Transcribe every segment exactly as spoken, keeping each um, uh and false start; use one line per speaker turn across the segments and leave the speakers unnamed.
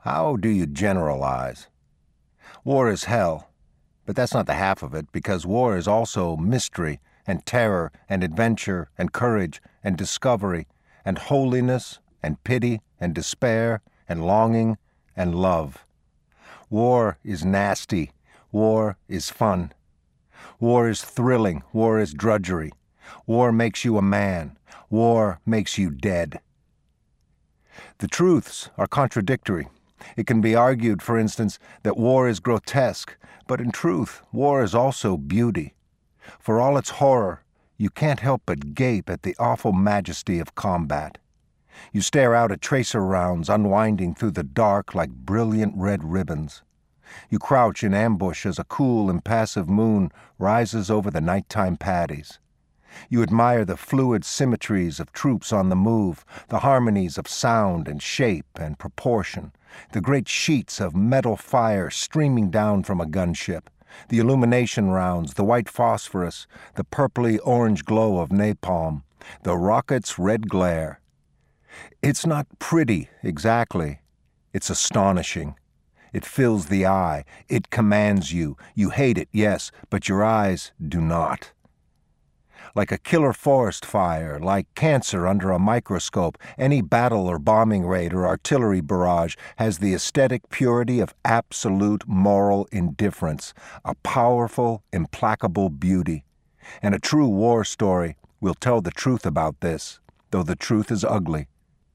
How do you generalize? War is hell, but that's not the half of it, because war is also mystery and terror and adventure and courage and discovery and holiness and pity and despair and longing and love. War is nasty. War is fun. War is thrilling. War is drudgery. War makes you a man. War makes you dead. The truths are contradictory. It can be argued, for instance, that war is grotesque, but in truth, war is also beauty. For all its horror, you can't help but gape at the awful majesty of combat. You stare out at tracer rounds unwinding through the dark like brilliant red ribbons. You crouch in ambush as a cool, impassive moon rises over the nighttime paddies. You admire the fluid symmetries of troops on the move, the harmonies of sound and shape and proportion, the great sheets of metal fire streaming down from a gunship, the illumination rounds, the white phosphorus, the purply-orange glow of napalm, the rocket's red glare. It's not pretty, exactly. It's astonishing. It fills the eye. It commands you. You hate it, yes, but your eyes do not. Like a killer forest fire, like cancer under a microscope, any battle or bombing raid or artillery barrage has the aesthetic purity of absolute moral indifference, a powerful, implacable beauty. And a true war story will tell the truth about this, though the truth is ugly.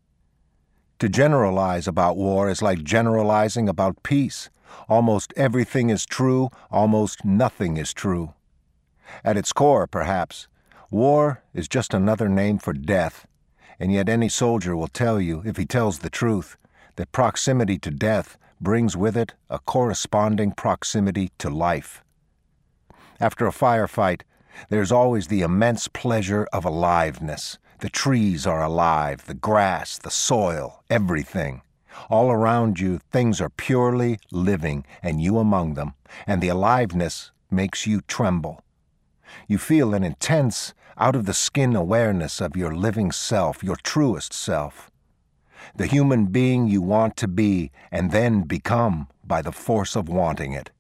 To generalize about war is like generalizing about peace. Almost everything is true, almost nothing is true. At its core, perhaps, war is just another name for death, and yet any soldier will tell you, if he tells the truth, that proximity to death brings with it a corresponding proximity to life. After a firefight, there's always the immense pleasure of aliveness. The trees are alive, the grass, the soil, everything. All around you, things are purely living, and you among them, and the aliveness makes you tremble. You feel an intense, out-of-the-skin awareness of your living self, your truest self, the human being you want to be and then become by the force of wanting it.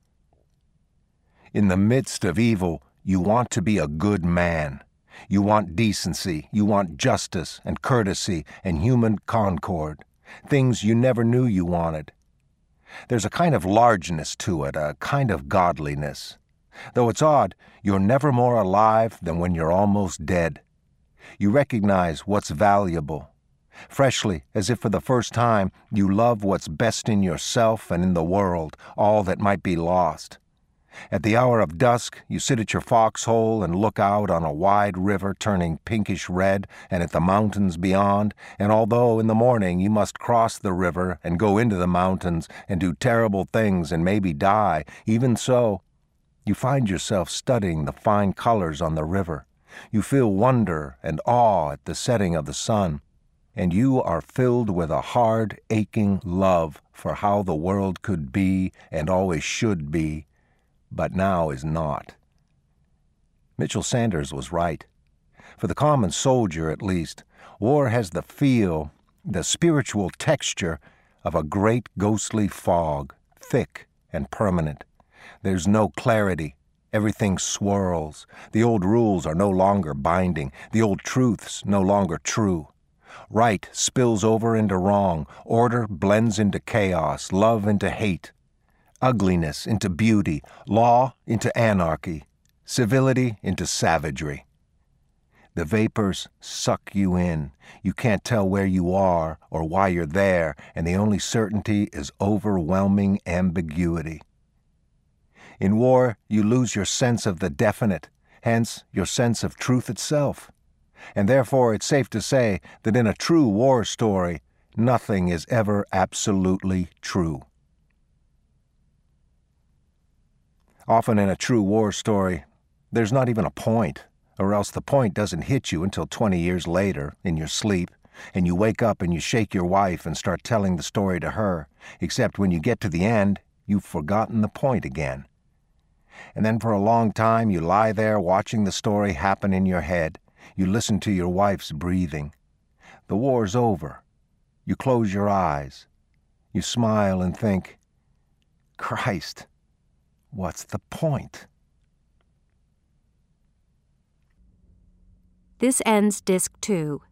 In the midst of evil, you want to be a good man. You want decency, you want justice and courtesy and human concord, things you never knew you wanted. There's a kind of largeness to it, a kind of godliness. Though it's odd, you're never more alive than when you're almost dead. You recognize what's valuable. Freshly, as if for the first time, you love what's best in yourself and in the world, all that might be lost. At the hour of dusk, you sit at your foxhole and look out on a wide river turning pinkish red and at the mountains beyond, and although in the morning you must cross the river and go into the mountains and do terrible things and maybe die, even so, you find yourself studying the fine colors on the river. You feel wonder and awe at the setting of the sun, and you are filled with a hard, aching love for how the world could be and always should be, but now is not. Mitchell Sanders was right. For the common soldier, at least, war has the feel, the spiritual texture of a great ghostly fog, thick and permanent. There's no clarity. Everything swirls. The old rules are no longer binding. The old truths no longer true. Right spills over into wrong. Order blends into chaos. Love into hate. Ugliness into beauty. Law into anarchy. Civility into savagery. The vapors suck you in. You can't tell where you are or why you're there, and the only certainty is overwhelming ambiguity. In war, you lose your sense of the definite, hence your sense of truth itself. And therefore it's safe to say that in a true war story, nothing is ever absolutely true. Often in a true war story, there's not even a point, or else the point doesn't hit you until twenty years later, in your sleep, and you wake up and you shake your wife and start telling the story to her, except when you get to the end, you've forgotten the point again. And then for a long time you lie there watching the story happen in your head. You listen to your wife's breathing. The war's over. You close your eyes. You smile and think, Christ, what's the point?
This ends Disc two.